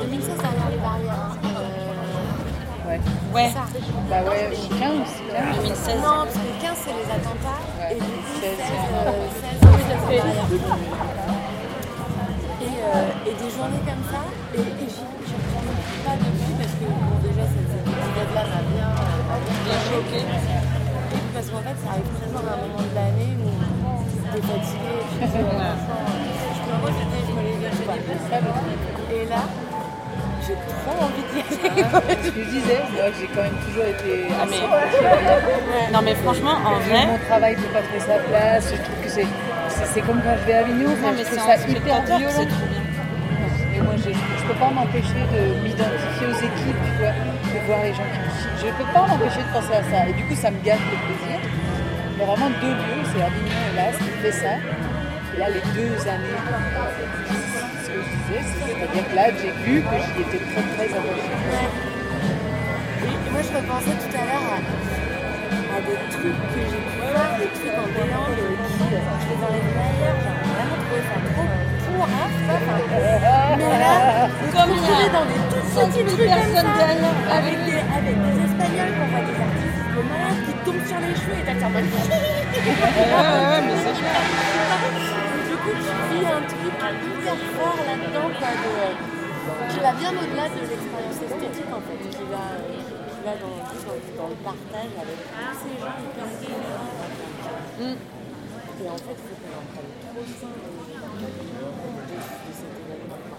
2016 derrière les barrières. Ouais. Ça. Bah ouais, 15. 2016. Non, parce que 15 c'est les attentats Ouais. et du coup 16 16, derrière. Et des journées comme ça, et j'y retourne pas depuis parce que bon, déjà cette épisode-là m'a bien choqué. Parce qu'en fait ça arrive toujours à un moment de l'année où t'es fatigué, tu te dis, je me les achète des places. Et là, j'ai trop envie d'y aller. Ce que je disais, moi j'ai quand même toujours été assez Non mais franchement, en vrai... Mon travail ne peut pas trouver sa place, je trouve que c'est comme quand je vais à Avignon, Non, mais je trouve c'est ça un hyper spectateur, violent. c'est trop bien. Et moi je ne peux pas m'empêcher de m'identifier aux équipes, tu vois, de voir les gens qui me suivent. Je ne peux pas m'empêcher de penser à ça. Et du coup ça me gâte le plaisir. Il y a vraiment 2 lieux, c'est Avignon et là, qui fait ça. Et là les 2 années, c'est ce que je disais, c'est-à-dire que là j'ai vu que j'y étais très très attachée. Et moi je repensais tout à l'heure à des trucs que j'ai pu voir, des trucs en béant qui je les enlève ailleurs, j'ai vraiment trouvé ça trop pourrave, ça. Mais là, Comme on est dans des tout petits trucs comme ça, derrière. avec des Espagnols qu'on voit des artistes de malades qui tombent sur les cheveux et t'as en mode Ouais, mais c'est clair. Du coup, tu vis un truc hyper fort là-dedans, quoi, qui va bien au-delà de l'expérience esthétique, en fait, qui va dans le partage avec tous ces gens hyper différents. Et en fait, il faut qu'on en prenne trop soin de cet événement.